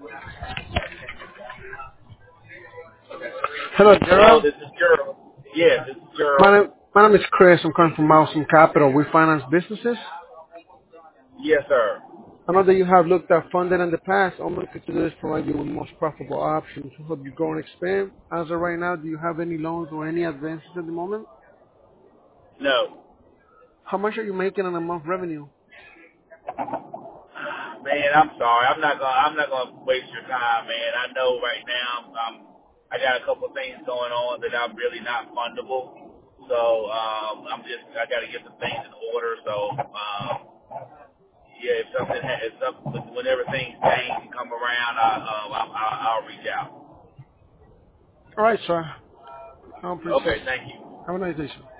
Hello, Hello, Gerald. this is Gerald. Yes, this is Gerald. My name is Chris. I'm calling from Mousing Capital. We finance businesses. Yes, sir. I know that you have looked at funding in the past. I'm looking to do this provide you with the most profitable options to help you grow and expand. As of right now, do you have any loans or any advances at the moment? No. How much are you making on a month revenue? Man, I'm sorry. I'm not gonna waste your time, man. I know right now I got a couple of things going on that I'm really not fundable. So I gotta get some things in order. So yeah, whenever things change and come around, I'll reach out. All right, sir. I appreciate Okay, it. thank you. Have a nice day, sir.